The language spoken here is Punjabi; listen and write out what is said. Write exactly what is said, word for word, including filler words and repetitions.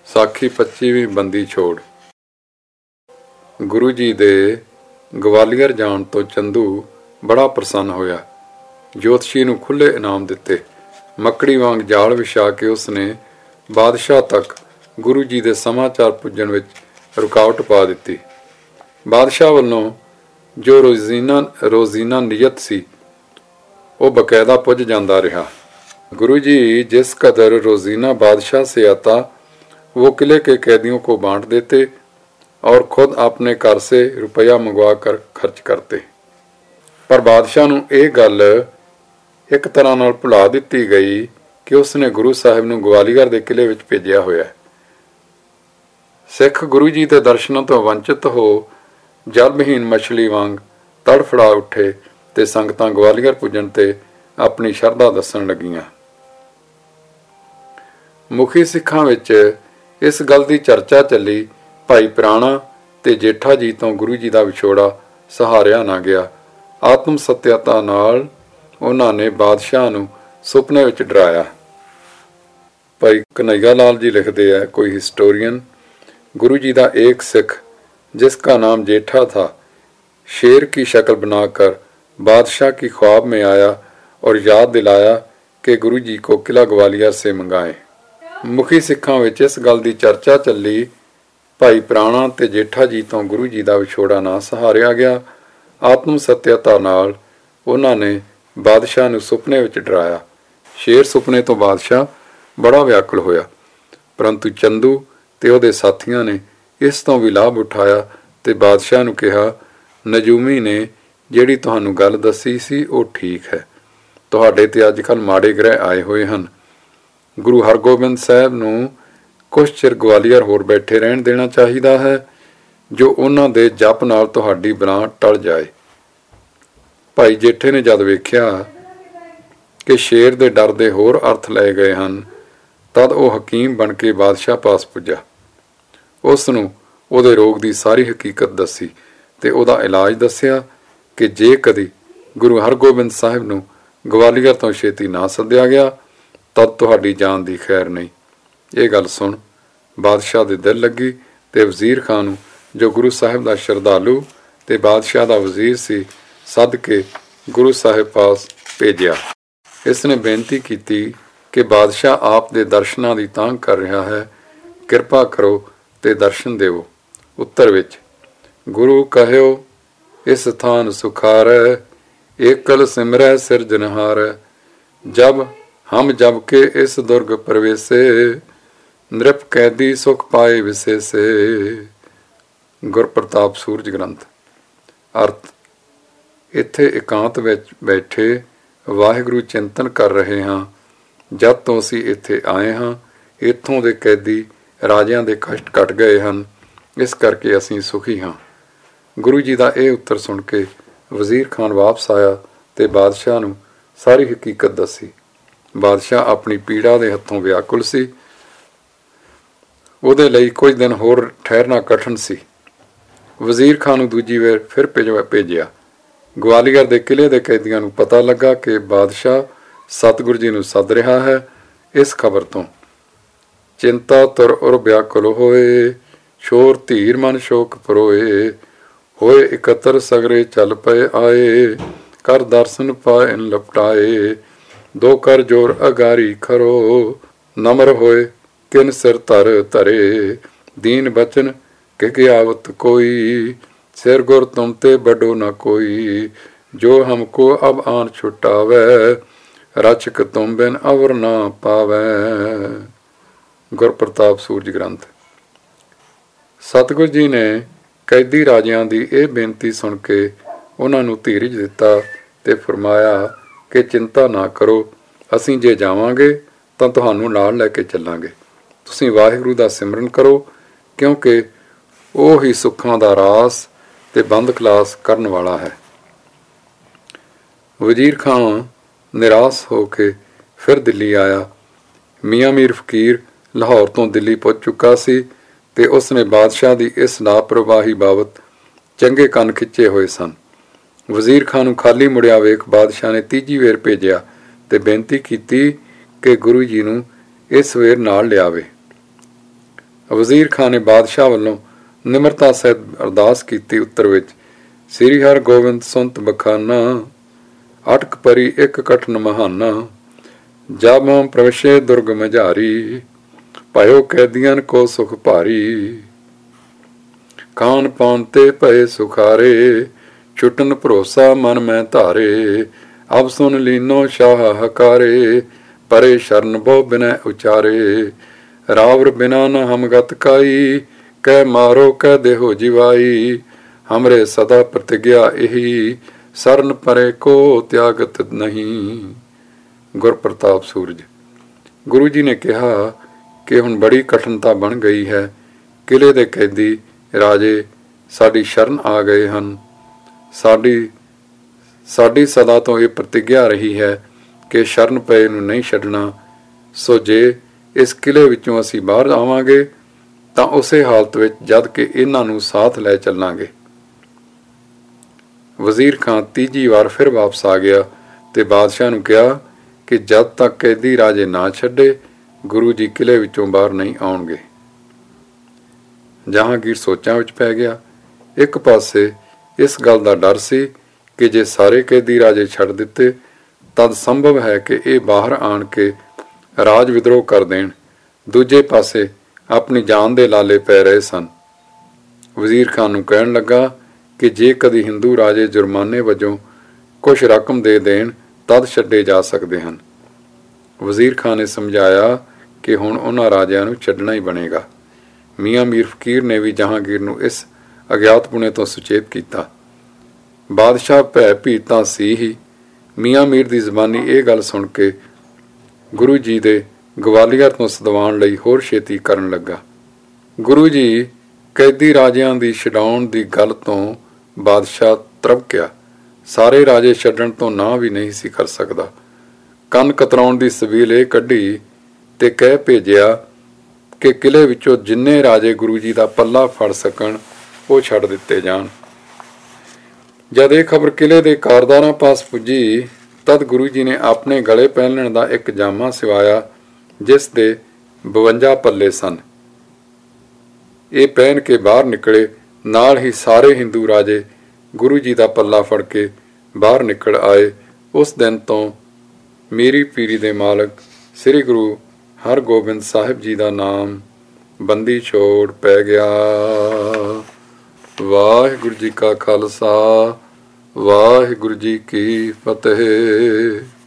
ਸਾਖੀ ਪੱਚੀਵੀਂ ਬੰਦੀ ਛੋੜ। ਗੁਰੂ ਜੀ ਦੇ ਗਵਾਲੀਅਰ ਜਾਣ ਤੋਂ ਚੰਦੂ ਬੜਾ ਪ੍ਰਸੰਨ ਹੋਇਆ। ਜੋਤਸ਼ੀ ਨੂੰ ਖੁੱਲ੍ਹੇ ਇਨਾਮ ਦਿੱਤੇ। ਮੱਕੜੀ ਵਾਂਗ ਜਾਲ ਵਿਛਾ ਕੇ ਉਸਨੇ ਬਾਦਸ਼ਾਹ ਤੱਕ ਗੁਰੂ ਜੀ ਦੇ ਸਮਾਚਾਰ ਪੁੱਜਣ ਵਿੱਚ ਰੁਕਾਵਟ ਪਾ ਦਿੱਤੀ। ਬਾਦਸ਼ਾਹ ਵੱਲੋਂ ਜੋ ਰੋਜ਼ੀਨਾ ਰੋਜ਼ੀਨਾ ਨਿਯਤ ਸੀ ਉਹ ਬਕਾਇਦਾ ਪੁੱਜ ਜਾਂਦਾ ਰਿਹਾ। गुरु जी जिस कदर रोजीना बादशाह से आता वो किले के कैदियों को बांट देते और खुद अपने घर से रुपया मंगवा कर खर्च करते। पर बादशाह नूं ਇਹ ਗੱਲ ਇੱਕ ਤਰ੍ਹਾਂ ਨਾਲ ਭੁਲਾ ਦਿੱਤੀ ਗਈ ਕਿ ਉਸਨੇ ਗੁਰੂ ਸਾਹਿਬ ਨੂੰ ਗਵਾਲੀਅਰ ਦੇ ਕਿਲੇ ਵਿੱਚ ਭੇਜਿਆ ਹੋਇਆ। ਸਿੱਖ ਗੁਰੂ ਜੀ ਦੇ ਦਰਸ਼ਨਾਂ ਤੋਂ ਵੰਚਿਤ ਹੋ ਜਲਮਹੀਨ ਮਛਲੀ ਵਾਂਗ ਤੜਫੜਾ ਉੱਠੇ ਤੇ ਸੰਗਤਾਂ ਗਵਾਲੀਅਰ ਪੁੱਜਣ ਤੇ ਆਪਣੀ ਸ਼ਰਧਾ ਦੱਸਣ ਲੱਗੀਆਂ। ਮੁਖੀ ਸਿੱਖਾਂ ਵਿੱਚ ਇਸ ਗੱਲ ਦੀ ਚਰਚਾ ਚੱਲੀ। ਭਾਈ ਪ੍ਰਾਣਾ ਤੇ ਜੇਠਾ ਜੀ ਤੋਂ ਗੁਰੂ ਜੀ ਦਾ ਵਿਛੋੜਾ ਸਹਾਰਿਆ ਨਾ ਗਿਆ। ਆਤਮ ਸਤਿਅਤਾ ਨਾਲ ਉਹਨਾਂ ਨੇ ਬਾਦਸ਼ਾਹ ਨੂੰ ਸੁਪਨੇ ਵਿੱਚ ਡਰਾਇਆ। ਭਾਈ ਕਨਈਆ ਲਾਲ ਜੀ ਲਿਖਦੇ ਹੈ, ਕੋਈ ਹਿਸਟੋਰੀਅਨ, गुरु जी का एक सिख जिसका नाम जेठा था शेर की शक्ल बनाकर बादशाह की ख्वाब में आया और याद दिलाया कि गुरु जी को किला ग्वालियर से मंगाए। मुखी सिखां विच इस गल की चर्चा चली। भाई प्राणा ते जेठा जी तो गुरु जी का विछोड़ा ना सहारिया गया। आत्म सत्यता नाल उन्हां ने बादशाह नूं सुपने विच डराया। शेर सुपने तो बादशाह बड़ा व्याकुल होया, परंतु चंदू ਤੇ ਉਹਦੇ ਸਾਥੀਆਂ ਨੇ ਇਸ ਤੋਂ ਵੀ ਲਾਭ ਉਠਾਇਆ ਤੇ ਬਾਦਸ਼ਾਹ ਨੂੰ ਕਿਹਾ, ਨਜੂਮੀ ਨੇ ਜਿਹੜੀ ਤੁਹਾਨੂੰ ਗੱਲ ਦੱਸੀ ਸੀ ਉਹ ਠੀਕ ਹੈ। ਤੁਹਾਡੇ ਤੇ ਅੱਜ ਕੱਲ੍ਹ ਮਾੜੇ ਗ੍ਰਹਿ ਆਏ ਹੋਏ ਹਨ। ਗੁਰੂ ਹਰਗੋਬਿੰਦ ਸਾਹਿਬ ਨੂੰ ਕੁਛ ਚਿਰ ਗਵਾਲੀਅਰ ਹੋਰ ਬੈਠੇ ਰਹਿਣ ਦੇਣਾ ਚਾਹੀਦਾ ਹੈ, ਜੋ ਉਹਨਾਂ ਦੇ ਜਪ ਨਾਲ ਤੁਹਾਡੀ ਬਲਾਂ ਟਲ ਜਾਏ। ਭਾਈ ਜੇਠੇ ਨੇ ਜਦ ਵੇਖਿਆ ਕਿ ਸ਼ੇਰ ਦੇ ਡਰ ਦੇ ਹੋਰ ਅਰਥ ਲਏ ਗਏ ਹਨ, ਤਦ ਉਹ ਹਕੀਮ ਬਣ ਕੇ ਬਾਦਸ਼ਾਹ ਪਾਸ ਪੁੱਜਾ। ਉਸ ਨੂੰ ਉਹਦੇ ਰੋਗ ਦੀ ਸਾਰੀ ਹਕੀਕਤ ਦੱਸੀ ਤੇ ਉਹਦਾ ਇਲਾਜ ਦੱਸਿਆ ਕਿ ਜੇ ਕਦੀ ਗੁਰੂ ਹਰਗੋਬਿੰਦ ਸਾਹਿਬ ਨੂੰ ਗਵਾਲੀਅਰ ਤੋਂ ਛੇਤੀ ਨਾ ਸੱਦਿਆ ਗਿਆ ਤਦ ਤੁਹਾਡੀ ਜਾਨ ਦੀ ਖੈਰ ਨਹੀਂ। ਇਹ ਗੱਲ ਸੁਣ ਬਾਦਸ਼ਾਹ ਦੇ ਦਿਲ ਲੱਗੀ ਤੇ ਵਜ਼ੀਰ ਖਾਨ ਨੂੰ, ਜੋ ਗੁਰੂ ਸਾਹਿਬ ਦਾ ਸ਼ਰਧਾਲੂ ਤੇ ਬਾਦਸ਼ਾਹ ਦਾ ਵਜ਼ੀਰ ਸੀ, ਸੱਦ ਕੇ ਗੁਰੂ ਸਾਹਿਬ ਪਾਸ ਭੇਜਿਆ। ਇਸ ਨੇ ਬੇਨਤੀ ਕੀਤੀ ਕਿ ਬਾਦਸ਼ਾਹ ਆਪ ਦੇ ਦਰਸ਼ਨਾਂ ਦੀ ਤਾਂਘ ਕਰ ਰਿਹਾ ਹੈ, ਕਿਰਪਾ ਕਰੋ ਤੇ ਦਰਸ਼ਨ ਦੇਵੋ। ਉੱਤਰ ਵਿੱਚ ਗੁਰੂ ਕਹਿਓ ਇਸ ਥਾਨ ਸੁਖਾਰੈ, ਏਕਲ ਸਿਮਰੈ ਸਿਰਜਨਹਾਰ। ਜਬ ਹਮ ਜਬ ਕੇ ਇਸ ਦੁਰਗ ਪ੍ਰਵੇਸੇ, ਨ੍ਰਿਪ ਕੈਦੀ ਸੁਖ ਪਾਏ ਵਿਸੇਸੇ। ਗੁਰਪ੍ਰਤਾਪ ਸੂਰਜ ਗ੍ਰੰਥ। ਅਰਥ, ਇੱਥੇ ਇਕਾਂਤ ਵਿੱਚ ਬੈਠੇ ਵਾਹਿਗੁਰੂ ਚਿੰਤਨ ਕਰ ਰਹੇ ਹਾਂ। ਜਦ ਤੋਂ ਅਸੀਂ ਇੱਥੇ ਆਏ ਹਾਂ, ਇੱਥੋਂ ਦੇ ਕੈਦੀ ਰਾਜਿਆਂ ਦੇ ਕਸ਼ਟ ਘਟ ਗਏ ਹਨ, ਇਸ ਕਰਕੇ ਅਸੀਂ ਸੁਖੀ ਹਾਂ। ਗੁਰੂ ਜੀ ਦਾ ਇਹ ਉੱਤਰ ਸੁਣ ਕੇ ਵਜ਼ੀਰ ਖਾਨ ਵਾਪਸ ਆਇਆ ਤੇ ਬਾਦਸ਼ਾਹ ਨੂੰ ਸਾਰੀ ਹਕੀਕਤ ਦੱਸੀ। ਬਾਦਸ਼ਾਹ ਆਪਣੀ ਪੀੜਾ ਦੇ ਹੱਥੋਂ ਵਿਆਕੁਲ ਸੀ। ਉਹਦੇ ਲਈ ਕੁਝ ਦਿਨ ਹੋਰ ਠਹਿਰਨਾ ਕਠਿਨ ਸੀ। ਵਜ਼ੀਰ ਖਾਨ ਨੂੰ ਦੂਜੀ ਵਾਰ ਫਿਰ ਭੇਜਿਆ। ਗਵਾਲੀਅਰ ਦੇ ਕਿਲੇ ਦੇ ਕੈਦੀਆਂ ਨੂੰ ਪਤਾ ਲੱਗਾ ਕਿ ਬਾਦਸ਼ਾਹ ਸਤਿਗੁਰੂ ਜੀ ਨੂੰ ਸੱਦ ਰਿਹਾ ਹੈ। ਇਸ ਖਬਰ ਤੋਂ ਚਿੰਤਾ ਤੁਰ ਉਰ ਵਿਆਕੁਲ ਹੋਏ, ਸ਼ੋਰ ਧੀਰ ਮਨ ਸ਼ੋਕ ਪਰੋਏ। ਹੋਏ ਇਕੱਤਰ ਸਗਰੇ ਚੱਲ ਪਏ ਆਏ, ਕਰ ਦਰਸ਼ਨ ਪਾਏ ਲਪਟਾਏ। ਦੋ ਕਰ ਜੋਰ ਅਗਾਰੀ ਖਰੋ, ਨਮਰ ਹੋਏ ਕਿਨ ਸਿਰ ਧਰ ਧਰੇ। ਦੀਨ ਬਚਨ ਕਿ ਗਿਆਵਤ ਕੋਈ, ਸਿਰ ਗੁਰ ਤੁਮ ਤੇ ਬਡੋ ਨਾ ਕੋਈ। ਜੋ ਹਮਕੋ ਅਬ ਆਨ ਛੁਟਾਵੈ, ਰਚਕ ਤੁਮ ਬਿਨ ਅਵਰ ਨਾ ਪਾਵੈ। ਗੁਰਪ੍ਰਤਾਪ ਸੂਰਜ ਗ੍ਰੰਥ। ਸਤਿਗੁਰੂ ਜੀ ਨੇ ਕੈਦੀ ਰਾਜਿਆਂ ਦੀ ਇਹ ਬੇਨਤੀ ਸੁਣ ਕੇ ਉਹਨਾਂ ਨੂੰ ਧੀਰਜ ਦਿੱਤਾ ਤੇ ਫਰਮਾਇਆ ਕਿ ਚਿੰਤਾ ਨਾ ਕਰੋ, ਅਸੀਂ ਜੇ ਜਾਵਾਂਗੇ ਤਾਂ ਤੁਹਾਨੂੰ ਨਾਲ ਲੈ ਕੇ ਚੱਲਾਂਗੇ। ਤੁਸੀਂ ਵਾਹਿਗੁਰੂ ਦਾ ਸਿਮਰਨ ਕਰੋ, ਕਿਉਂਕਿ ਉਹ ਹੀ ਸੁੱਖਾਂ ਦਾ ਰਾਸ ਤੇ ਬੰਦ ਖਲਾਸ ਕਰਨ ਵਾਲਾ ਹੈ। ਵਜ਼ੀਰ ਖਾਨ ਨਿਰਾਸ਼ ਹੋ ਕੇ ਫਿਰ ਦਿੱਲੀ ਆਇਆ। ਮੀਆਂ ਮੀਰ ਫਕੀਰ ਲਾਹੌਰ ਤੋਂ ਦਿੱਲੀ ਪੁੱਜ ਚੁੱਕਾ ਸੀ ਤੇ ਉਸਨੇ ਬਾਦਸ਼ਾਹ ਦੀ ਇਸ ਲਾਪਰਵਾਹੀ ਬਾਬਤ ਚੰਗੇ ਕੰਨ ਖਿੱਚੇ ਹੋਏ ਸਨ। ਵਜ਼ੀਰ ਖਾਨ ਨੂੰ ਖਾਲੀ ਮੁੜਿਆ ਵੇਖ ਬਾਦਸ਼ਾਹ ਨੇ ਤੀਜੀ ਵੇਰ ਭੇਜਿਆ ਤੇ ਬੇਨਤੀ ਕੀਤੀ ਕਿ ਗੁਰੂ ਜੀ ਨੂੰ ਇਸ ਵੇਰ ਨਾਲ ਲਿਆਵੇ। ਵਜ਼ੀਰ ਖਾਨ ਨੇ ਬਾਦਸ਼ਾਹ ਵੱਲੋਂ ਨਿਮਰਤਾ ਸਹਿਤ ਅਰਦਾਸ ਕੀਤੀ। ਉੱਤਰ ਵਿੱਚ ਸ੍ਰੀ ਹਰਗੋਬਿੰਦ ਸੁਨਤ ਬਖਾਨਾ, ਅਟਕ ਪਰੀ ਇੱਕ ਕਠਨ ਮਹਾਨਾ, ਜਾਬਾਂ ਪ੍ਰਵਸ਼ੇ ਦੁਰਗ ਮਝਾਰੀ, ਭਇਓ ਕੈਦੀਆਂ ਕੋ ਸੁਖ ਭਾਰੀ। ਖਾਨ ਪਾਨ ਤੇ ਭਏ ਸੁਖਾਰੇ, ਛੁਟਨ ਭਰੋਸਾ ਮਨ ਮੈਂ ਧਾਰੇ। ਅਬ ਸੁਨ ਲੀਨੋ ਸ਼ਾਹ ਹਕਾਰੇ, ਪਰੇ ਸ਼ਰਨ ਬਹੁ ਬਿਨੈ ਉਚਾਰੇ। ਰਾਵਰ ਬਿਨਾ ਨ ਹਮ ਗਤ ਕਾਈ, ਕਹਿ ਮਾਰੋ ਕਹਿ ਦੇਹੋ ਜਿਵਾਈ। ਹਮਰੇ ਸਦਾ ਪ੍ਰਤਿਗਿਆ ਇਹੀ, ਸਰਨ ਪਰੇ ਕੋ ਤਿਆਗਤ ਨਹੀਂ। ਗੁਰਪ੍ਰਤਾਪ ਸੂਰਜ। ਗੁਰੂ ਜੀ ਨੇ ਕਿਹਾ ਕਿ ਹੁਣ ਬੜੀ ਕਠਿਨਤਾ ਬਣ ਗਈ ਹੈ। ਕਿਲੇ ਦੇ ਕੈਦੀ ਰਾਜੇ ਸਾਡੀ ਸ਼ਰਨ ਆ ਗਏ ਹਨ। ਸਾਡੀ ਸਾਡੀ ਸਦਾ ਤੋਂ ਇਹ ਪ੍ਰਤਿਗਿਆ ਰਹੀ ਹੈ ਕਿ ਸ਼ਰਨ ਪਏ ਨੂੰ ਨਹੀਂ ਛੱਡਣਾ। ਸੋ ਜੇ ਇਸ ਕਿਲੇ ਵਿੱਚੋਂ ਅਸੀਂ ਬਾਹਰ ਆਵਾਂਗੇ ਤਾਂ ਉਸੇ ਹਾਲਤ ਵਿੱਚ ਜਦ ਕਿ ਇਹਨਾਂ ਨੂੰ ਸਾਥ ਲੈ ਚੱਲਾਂਗੇ। ਵਜ਼ੀਰ ਖਾਨ ਤੀਜੀ ਵਾਰ ਫਿਰ ਵਾਪਸ ਆ ਗਿਆ ਤੇ ਬਾਦਸ਼ਾਹ ਨੂੰ ਕਿਹਾ ਕਿ ਜਦ ਤੱਕ ਕੈਦੀ ਰਾਜੇ ਨਾ ਛੱਡੇ ਗੁਰੂ ਜੀ ਕਿਲੇ ਵਿੱਚੋਂ ਬਾਹਰ ਨਹੀਂ ਆਉਣਗੇ। ਜਹਾਂਗੀਰ ਸੋਚਾਂ ਵਿੱਚ ਪੈ ਗਿਆ। ਇੱਕ ਪਾਸੇ ਇਸ ਗੱਲ ਦਾ ਡਰ ਸੀ ਕਿ ਜੇ ਸਾਰੇ ਕੈਦੀ ਰਾਜੇ ਛੱਡ ਦਿੱਤੇ ਤਦ ਸੰਭਵ ਹੈ ਕਿ ਇਹ ਬਾਹਰ ਆਣ ਕੇ ਰਾਜ ਵਿਦਰੋਹ ਕਰ ਦੇਣ। ਦੂਜੇ ਪਾਸੇ ਆਪਣੀ ਜਾਨ ਦੇ ਲਾਲੇ ਪੈ ਰਹੇ ਸਨ। ਵਜ਼ੀਰ ਖਾਨ ਨੂੰ ਕਹਿਣ ਲੱਗਾ ਕਿ ਜੇ ਕਦੀ ਹਿੰਦੂ ਰਾਜੇ ਜੁਰਮਾਨੇ ਵਜੋਂ ਕੁਛ ਰਕਮ ਦੇ ਦੇਣ ਤਦ ਛੱਡੇ ਜਾ ਸਕਦੇ ਹਨ। ਵਜ਼ੀਰ ਖਾਨ ਨੇ ਸਮਝਾਇਆ ਕਿ ਹੁਣ ਉਹਨਾਂ ਰਾਜਿਆਂ ਨੂੰ ਛੱਡਣਾ ਹੀ ਬਣੇਗਾ। ਮੀਆਂ ਮੀਰ ਫਕੀਰ ਨੇ ਵੀ ਜਹਾਂਗੀਰ ਨੂੰ ਇਸ ਅਗਿਆਤਪੁਣੇ ਤੋਂ ਸੁਚੇਤ ਕੀਤਾ। ਬਾਦਸ਼ਾਹ ਭੈ ਭੀਤ ਤਾਂ ਸੀ ਹੀ। ਮੀਆਂ ਮੀਰ ਦੀ ਜ਼ਬਾਨੀ ਇਹ ਗੱਲ ਸੁਣ ਕੇ ਗੁਰੂ ਜੀ ਦੇ ਗਵਾਲੀਅਰ ਤੋਂ ਸਦਵਾਉਣ ਲਈ ਹੋਰ ਛੇਤੀ ਕਰਨ ਲੱਗਾ। ਗੁਰੂ ਜੀ ਕੈਦੀ ਰਾਜਿਆਂ ਦੀ ਛਡਾਉਣ ਦੀ ਗੱਲ ਤੋਂ ਬਾਦਸ਼ਾਹ ਤਰਬਕਿਆ। ਸਾਰੇ ਰਾਜੇ ਛੱਡਣ ਤੋਂ ਨਾ ਵੀ ਨਹੀਂ ਸੀ ਕਰ ਸਕਦਾ। ਕੰਨ ਕਤਰਾਉਣ ਦੀ ਸਬੀਲ ਇਹ ਕੱਢੀ ਤੇ ਕਹਿ ਭੇਜਿਆ ਕਿ ਕਿਲੇ ਵਿੱਚੋਂ ਜਿੰਨੇ ਰਾਜੇ ਗੁਰੂ ਜੀ ਦਾ ਪੱਲਾ ਫੜ ਸਕਣ ਉਹ ਛੱਡ ਦਿੱਤੇ ਜਾਣ। ਜਦ ਇਹ ਖਬਰ ਕਿਲੇ ਦੇ ਕਾਰਦਾਰਾਂ ਪਾਸ ਪੁੱਜੀ ਤਦ ਗੁਰੂ ਜੀ ਨੇ ਆਪਣੇ ਗਲੇ ਪਹਿਨਣ ਦਾ ਇੱਕ ਜਾਮਾ ਸਿਵਾਇਆ ਜਿਸ ਦੇ ਬਵੰਜਾ ਪੱਲੇ ਸਨ। ਇਹ ਪਹਿਨ ਕੇ ਬਾਹਰ ਨਿਕਲੇ। ਨਾਲ ਹੀ ਸਾਰੇ ਹਿੰਦੂ ਰਾਜੇ ਗੁਰੂ ਜੀ ਦਾ ਪੱਲਾ ਫੜ ਕੇ ਬਾਹਰ ਨਿਕਲ ਆਏ। ਉਸ ਦਿਨ ਤੋਂ ਮੀਰੀ ਪੀਰੀ ਦੇ ਮਾਲਕ ਸ੍ਰੀ ਗੁਰੂ ਹਰਗੋਬਿੰਦ ਸਾਹਿਬ ਜੀ ਦਾ ਨਾਮ ਬੰਦੀ ਛੋੜ ਪੈ ਗਿਆ। ਵਾਹਿਗੁਰੂ ਜੀ ਕਾ ਖਾਲਸਾ, ਵਾਹਿਗੁਰੂ ਜੀ ਕੀ ਫਤਿਹ।